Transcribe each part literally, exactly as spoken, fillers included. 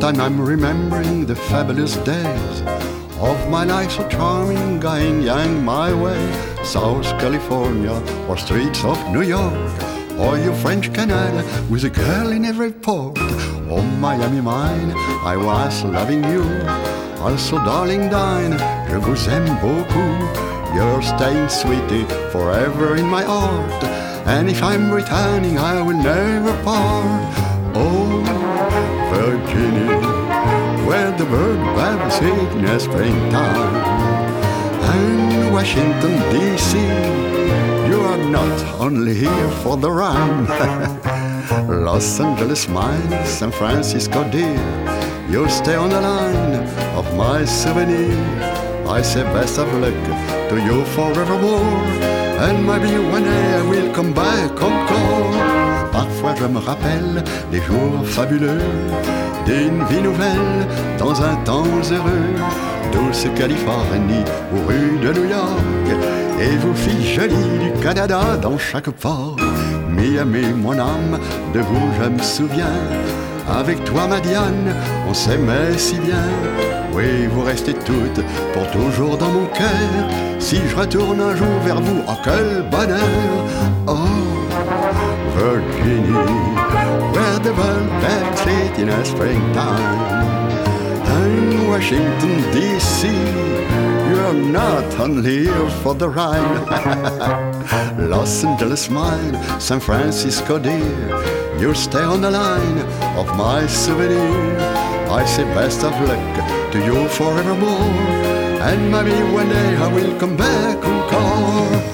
time I'm remembering the fabulous days of my life so charming, going young my way. South California or streets of New York, or your French Canada with a girl in every port. Oh, Miami mine, I was loving you. Also, darling Dine, je vous aime beaucoup. You're staying, sweetie, forever in my heart. And if I'm returning, I will never part. Oh, Virginia, where the bird babbles in the springtime. And Washington, D C, you are not only here for the rhyme. Los Angeles, mine, San Francisco, dear, you'll stay on the line of my souvenir. I say best of luck to you forevermore, and maybe one day I will come back encore. Parfois je me rappelle des jours fabuleux, d'une vie nouvelle dans un temps heureux. Douce Californie aux rues de New York, et vous filles jolies du Canada dans chaque port. Miami, mon âme, de vous je me souviens. Avec toi ma Diane, on s'aimait si bien. Oui, vous restez toutes pour toujours dans mon cœur. Si je retourne un jour vers vous, oh quel bonheur. Oh, Virginia, where the bird babs late in the springtime. And Washington, D C, you're not only here for the rhyme. Los Angeles, mine, San Francisco, dear, you'll stay on the line of my souvenir. I say best of luck to you forevermore, and maybe one day I will come back encore.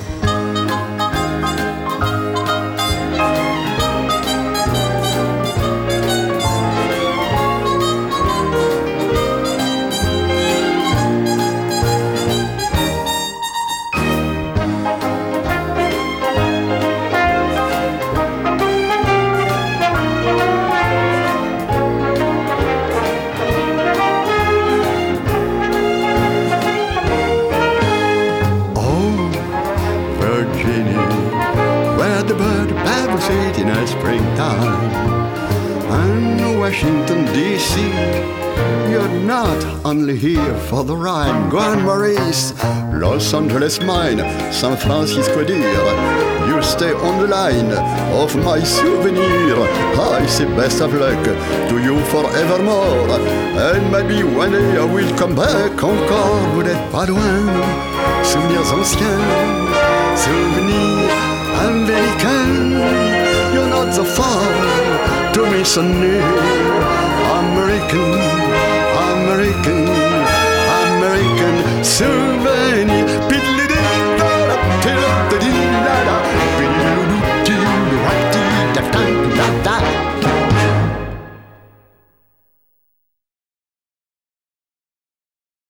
Where the bird babbles it in the springtime. And Washington, D C, you're not only here for the rhyme. Go on, Maurice. Los Angeles, mine, San Francisco, dear, you stay on the line of my souvenir. I say best of luck to you forevermore, and maybe one day I will come back encore. Vous n'êtes pas loin, souvenirs anciens, souvenirs American, you're not so far, to me so near. American, American, American, soon.